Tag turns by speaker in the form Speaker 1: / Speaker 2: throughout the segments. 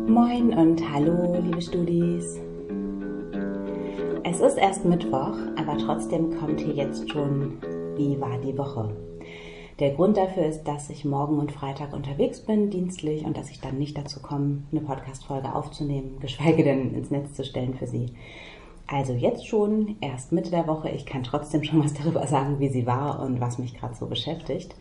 Speaker 1: Moin und hallo, liebe Studis. Es ist erst Mittwoch, aber trotzdem kommt hier jetzt schon, wie war die Woche? Der Grund dafür ist, dass ich morgen und Freitag unterwegs bin, dienstlich, und dass ich dann nicht dazu komme, eine Podcast-Folge aufzunehmen, geschweige denn ins Netz zu stellen für Sie. Also jetzt schon, erst Mitte der Woche. Ich kann trotzdem schon was darüber sagen, wie sie war und was mich gerade so beschäftigt.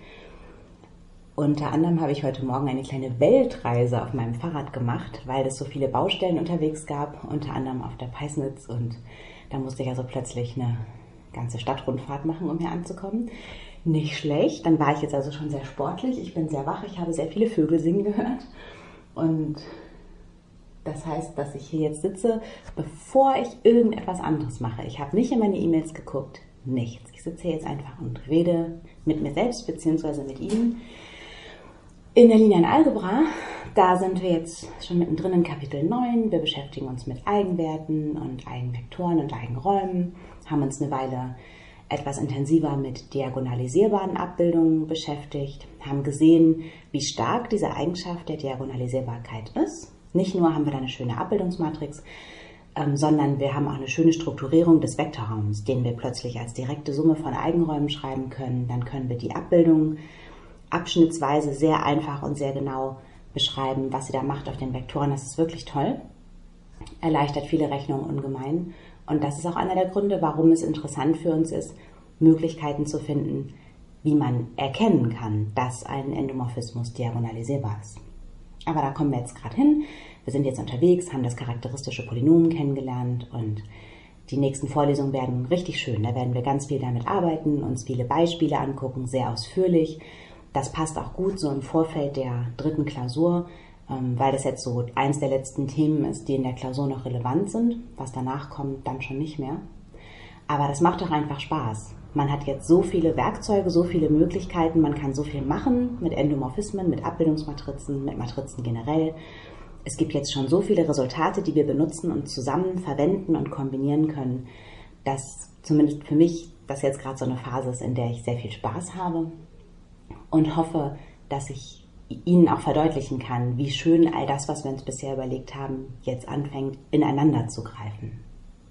Speaker 1: Unter anderem habe ich heute Morgen eine kleine Weltreise auf meinem Fahrrad gemacht, weil es so viele Baustellen unterwegs gab, unter anderem auf der Peisnitz, und da musste ich also plötzlich eine ganze Stadtrundfahrt machen, um hier anzukommen. Nicht schlecht, dann war ich jetzt also schon sehr sportlich, ich bin sehr wach, ich habe sehr viele Vögel singen gehört und das heißt, dass ich hier jetzt sitze, bevor ich irgendetwas anderes mache. Ich habe nicht in meine E-Mails geguckt, nichts. Ich sitze hier jetzt einfach und rede mit mir selbst bzw. mit Ihnen. In der Linearen Algebra, da sind wir jetzt schon mittendrin in Kapitel 9. Wir beschäftigen uns mit Eigenwerten und Eigenvektoren und Eigenräumen, haben uns eine Weile etwas intensiver mit diagonalisierbaren Abbildungen beschäftigt, haben gesehen, wie stark diese Eigenschaft der Diagonalisierbarkeit ist. Nicht nur haben wir da eine schöne Abbildungsmatrix, sondern wir haben auch eine schöne Strukturierung des Vektorraums, den wir plötzlich als direkte Summe von Eigenräumen schreiben können. Dann können wir die Abbildung abschnittsweise sehr einfach und sehr genau beschreiben, was sie da macht auf den Vektoren. Das ist wirklich toll. Erleichtert viele Rechnungen ungemein. Und das ist auch einer der Gründe, warum es interessant für uns ist, Möglichkeiten zu finden, wie man erkennen kann, dass ein Endomorphismus diagonalisierbar ist. Aber da kommen wir jetzt gerade hin. Wir sind jetzt unterwegs, haben das charakteristische Polynom kennengelernt und die nächsten Vorlesungen werden richtig schön. Da werden wir ganz viel damit arbeiten, uns viele Beispiele angucken, sehr ausführlich. Das passt auch gut so im Vorfeld der 3. Klausur, weil das jetzt so eins der letzten Themen ist, die in der Klausur noch relevant sind. Was danach kommt, dann schon nicht mehr. Aber das macht doch einfach Spaß. Man hat jetzt so viele Werkzeuge, so viele Möglichkeiten, man kann so viel machen mit Endomorphismen, mit Abbildungsmatrizen, mit Matrizen generell. Es gibt jetzt schon so viele Resultate, die wir benutzen und zusammen verwenden und kombinieren können, dass zumindest für mich das jetzt gerade so eine Phase ist, in der ich sehr viel Spaß habe und hoffe, dass ich Ihnen auch verdeutlichen kann, wie schön all das, was wir uns bisher überlegt haben, jetzt anfängt, ineinander zu greifen.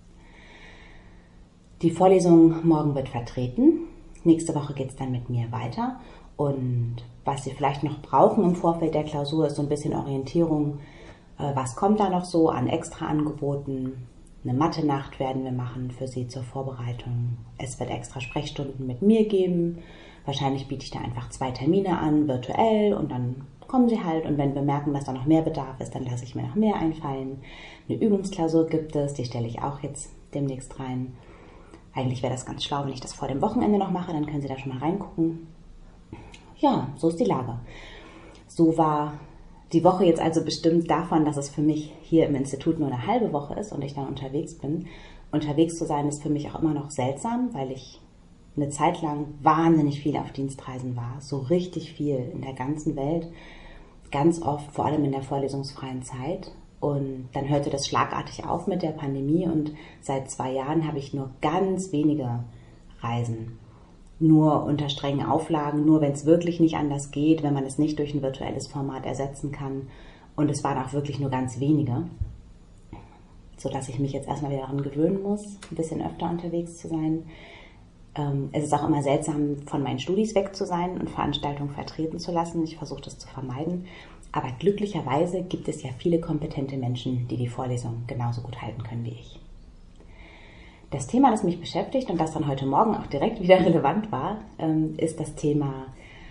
Speaker 1: Die Vorlesung morgen wird vertreten. Nächste Woche geht es dann mit mir weiter. Und was Sie vielleicht noch brauchen im Vorfeld der Klausur, ist so ein bisschen Orientierung. Was kommt da noch so an Extra-Angeboten? Eine Mathe-Nacht werden wir machen für Sie zur Vorbereitung. Es wird extra Sprechstunden mit mir geben. Wahrscheinlich biete ich da einfach 2 Termine an, virtuell, und dann kommen Sie halt. Und wenn wir merken, dass da noch mehr Bedarf ist, dann lasse ich mir noch mehr einfallen. Eine Übungsklausur gibt es, die stelle ich auch jetzt demnächst rein. Eigentlich wäre das ganz schlau, wenn ich das vor dem Wochenende noch mache, dann können Sie da schon mal reingucken. Ja, so ist die Lage. So war die Woche jetzt also bestimmt davon, dass es für mich hier im Institut nur eine halbe Woche ist und ich dann unterwegs bin. Unterwegs zu sein ist für mich auch immer noch seltsam, weil ich eine Zeit lang wahnsinnig viel auf Dienstreisen war. So richtig viel in der ganzen Welt. Ganz oft, vor allem in der vorlesungsfreien Zeit. Und dann hörte das schlagartig auf mit der Pandemie und seit 2 Jahren habe ich nur ganz wenige Reisen. Nur unter strengen Auflagen, nur wenn es wirklich nicht anders geht, wenn man es nicht durch ein virtuelles Format ersetzen kann. Und es waren auch wirklich nur ganz wenige, sodass ich mich jetzt erstmal wieder daran gewöhnen muss, ein bisschen öfter unterwegs zu sein. Es ist auch immer seltsam, von meinen Studis weg zu sein und Veranstaltungen vertreten zu lassen. Ich versuche das zu vermeiden. Aber glücklicherweise gibt es ja viele kompetente Menschen, die die Vorlesung genauso gut halten können wie ich. Das Thema, das mich beschäftigt und das dann heute Morgen auch direkt wieder relevant war, ist das Thema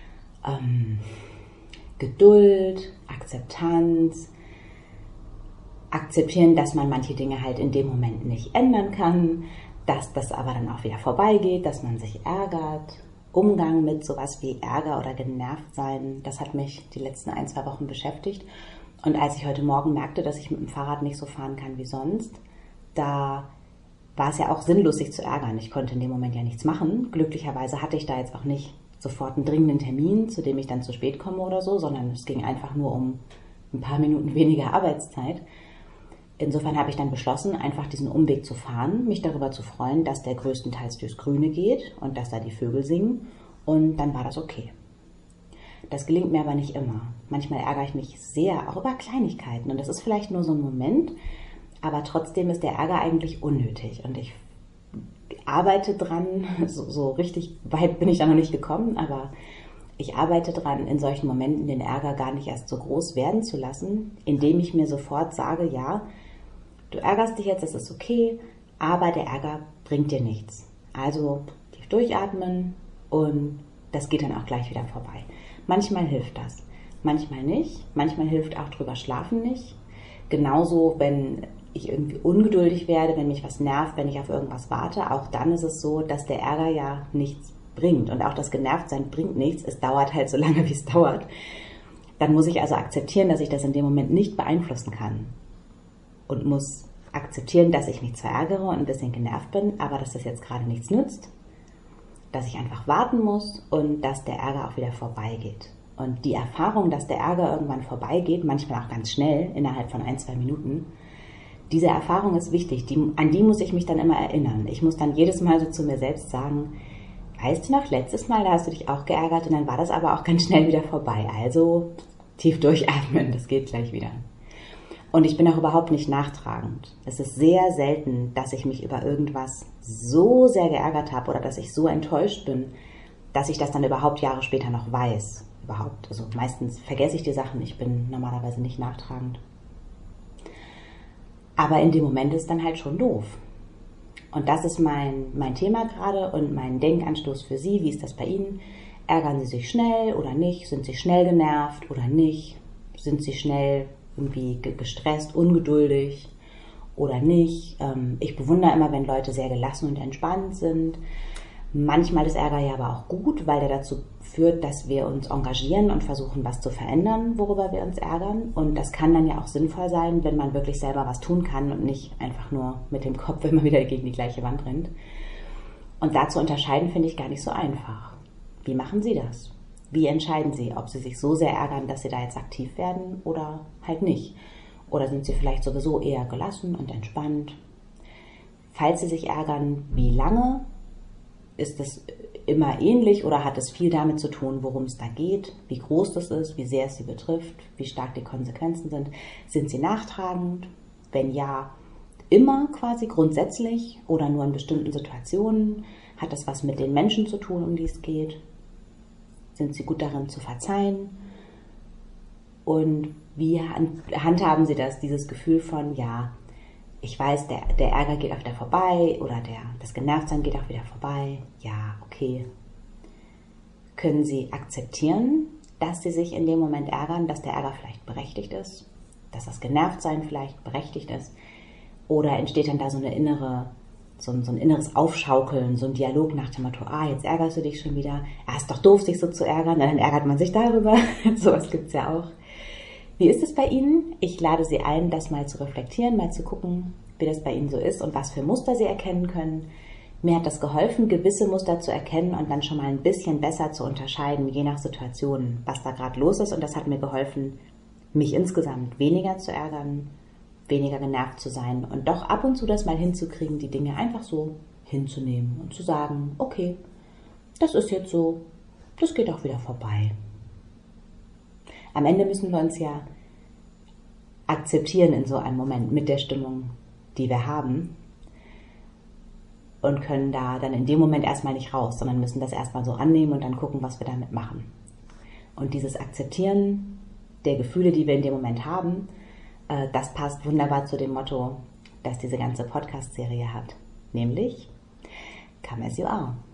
Speaker 1: Geduld, Akzeptanz, akzeptieren, dass man manche Dinge halt in dem Moment nicht ändern kann, dass das aber dann auch wieder vorbeigeht, dass man sich ärgert. Umgang mit sowas wie Ärger oder genervt sein, das hat mich die letzten 1-2 Wochen beschäftigt. Und als ich heute Morgen merkte, dass ich mit dem Fahrrad nicht so fahren kann wie sonst, da war es ja auch sinnlos, sich zu ärgern. Ich konnte in dem Moment ja nichts machen. Glücklicherweise hatte ich da jetzt auch nicht sofort einen dringenden Termin, zu dem ich dann zu spät komme oder so, sondern es ging einfach nur um ein paar Minuten weniger Arbeitszeit. Insofern habe ich dann beschlossen, einfach diesen Umweg zu fahren, mich darüber zu freuen, dass der größtenteils durchs Grüne geht und dass da die Vögel singen, und dann war das okay. Das gelingt mir aber nicht immer. Manchmal ärgere ich mich sehr, auch über Kleinigkeiten. Und das ist vielleicht nur so ein Moment, aber trotzdem ist der Ärger eigentlich unnötig. Und ich arbeite dran, so richtig weit bin ich da noch nicht gekommen, aber ich arbeite dran, in solchen Momenten den Ärger gar nicht erst so groß werden zu lassen, indem ich mir sofort sage, ja, du ärgerst dich jetzt, das ist okay, aber der Ärger bringt dir nichts. Also tief durchatmen und das geht dann auch gleich wieder vorbei. Manchmal hilft das, manchmal nicht. Manchmal hilft auch drüber schlafen nicht. Genauso, wenn ich irgendwie ungeduldig werde, wenn mich was nervt, wenn ich auf irgendwas warte, auch dann ist es so, dass der Ärger ja nichts bringt. Und auch das Genervtsein bringt nichts. Es dauert halt so lange, wie es dauert. Dann muss ich also akzeptieren, dass ich das in dem Moment nicht beeinflussen kann. Und muss akzeptieren, dass ich mich zwar ärgere und ein bisschen genervt bin, aber dass das jetzt gerade nichts nützt. Dass ich einfach warten muss und dass der Ärger auch wieder vorbeigeht. Und die Erfahrung, dass der Ärger irgendwann vorbeigeht, manchmal auch ganz schnell, innerhalb von 1-2 Minuten, diese Erfahrung ist wichtig. An die muss ich mich dann immer erinnern. Ich muss dann jedes Mal so zu mir selbst sagen, weißt du noch, letztes Mal, da hast du dich auch geärgert und dann war das aber auch ganz schnell wieder vorbei. Also tief durchatmen, das geht gleich wieder. Und ich bin auch überhaupt nicht nachtragend. Es ist sehr selten, dass ich mich über irgendwas so sehr geärgert habe oder dass ich so enttäuscht bin, dass ich das dann überhaupt Jahre später noch weiß. Also meistens vergesse ich die Sachen, ich bin normalerweise nicht nachtragend. Aber in dem Moment ist es dann halt schon doof. Und das ist mein Thema gerade und mein Denkanstoß für Sie. Wie ist das bei Ihnen? Ärgern Sie sich schnell oder nicht? Sind Sie schnell genervt oder nicht? Sind Sie schnell irgendwie gestresst, ungeduldig oder nicht? Ich bewundere immer, wenn Leute sehr gelassen und entspannt sind. Manchmal ist Ärger ja aber auch gut, weil der dazu führt, dass wir uns engagieren und versuchen, was zu verändern, worüber wir uns ärgern. Und das kann dann ja auch sinnvoll sein, wenn man wirklich selber was tun kann und nicht einfach nur mit dem Kopf immer wieder gegen die gleiche Wand rennt. Und da zu unterscheiden, finde ich gar nicht so einfach. Wie machen Sie das? Wie entscheiden Sie, ob Sie sich so sehr ärgern, dass Sie da jetzt aktiv werden oder halt nicht? Oder sind Sie vielleicht sowieso eher gelassen und entspannt? Falls Sie sich ärgern, wie lange? Ist es immer ähnlich oder hat es viel damit zu tun, worum es da geht, wie groß das ist, wie sehr es Sie betrifft, wie stark die Konsequenzen sind? Sind Sie nachtragend? Wenn ja, immer quasi grundsätzlich oder nur in bestimmten Situationen? Hat das was mit den Menschen zu tun, um die es geht? Sind Sie gut darin zu verzeihen? Und wie handhaben Sie das, dieses Gefühl von, ja, ich weiß, der Ärger geht auch wieder vorbei oder das Genervtsein geht auch wieder vorbei. Ja, okay. Können Sie akzeptieren, dass Sie sich in dem Moment ärgern, dass der Ärger vielleicht berechtigt ist, dass das Genervtsein vielleicht berechtigt ist? Oder entsteht dann da so ein inneres Aufschaukeln, so ein Dialog nach dem Motto, jetzt ärgerst du dich schon wieder, ist doch doof, sich so zu ärgern, dann ärgert man sich darüber. Sowas gibt's ja auch. Wie ist es bei Ihnen? Ich lade Sie ein, das mal zu reflektieren, mal zu gucken, wie das bei Ihnen so ist und was für Muster Sie erkennen können. Mir hat das geholfen, gewisse Muster zu erkennen und dann schon mal ein bisschen besser zu unterscheiden, je nach Situation, was da gerade los ist. Und das hat mir geholfen, mich insgesamt weniger zu ärgern, weniger genervt zu sein und doch ab und zu das mal hinzukriegen, die Dinge einfach so hinzunehmen und zu sagen, okay, das ist jetzt so, das geht auch wieder vorbei. Am Ende müssen wir uns ja akzeptieren in so einem Moment mit der Stimmung, die wir haben und können da dann in dem Moment erstmal nicht raus, sondern müssen das erstmal so annehmen und dann gucken, was wir damit machen. Und dieses Akzeptieren der Gefühle, die wir in dem Moment haben, das passt wunderbar zu dem Motto, das diese ganze Podcast-Serie hat, nämlich Come as you are.